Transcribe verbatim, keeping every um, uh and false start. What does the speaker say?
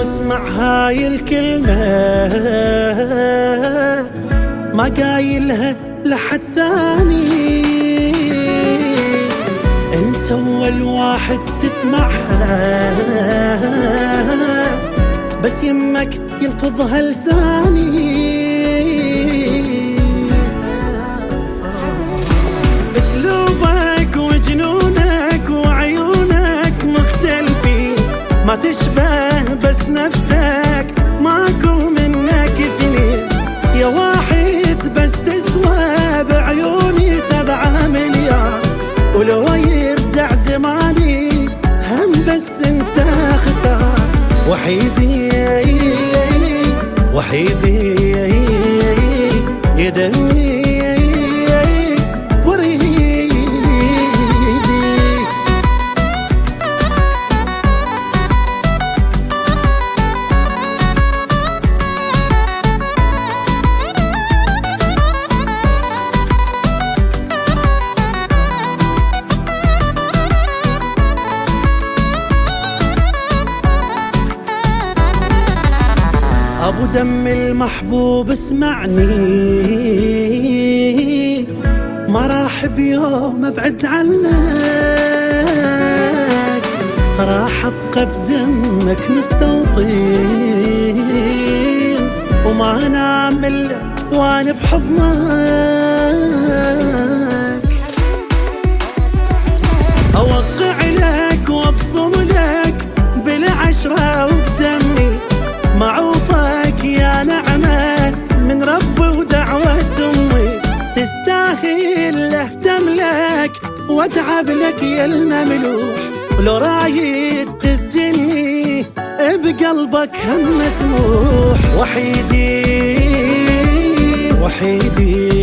واسمع هاي الكلمة ما قايلها لحد ثاني، انت اول واحد تسمعها، بس يمك يلفظها لساني. اسلوبك وجنونك وعيونك مختلفين، ما تشبه بس نفسك ماكو منك اثنين. يا واحد بس تسوى بعيوني سبعة مليار، ولو يرجع زماني هم بس انت اختار. وحيدي وحيدي يا دمي وريدي. ابو دم المحبوب اسمعني، ما راح بيوم ابعد عنك، راح ابقى بدمك مستوطن، وما انام الا وانا بحضنك. اوقع لك وابصم لك بالعشرة وبدمي، معوفك يا نعمة من ربي ودعوة أمي. تستاهل اهتم لك واتعب لك يا المملوح، ولو رايد تسجني بقلبك هم مسموح. وحيدي وحيدي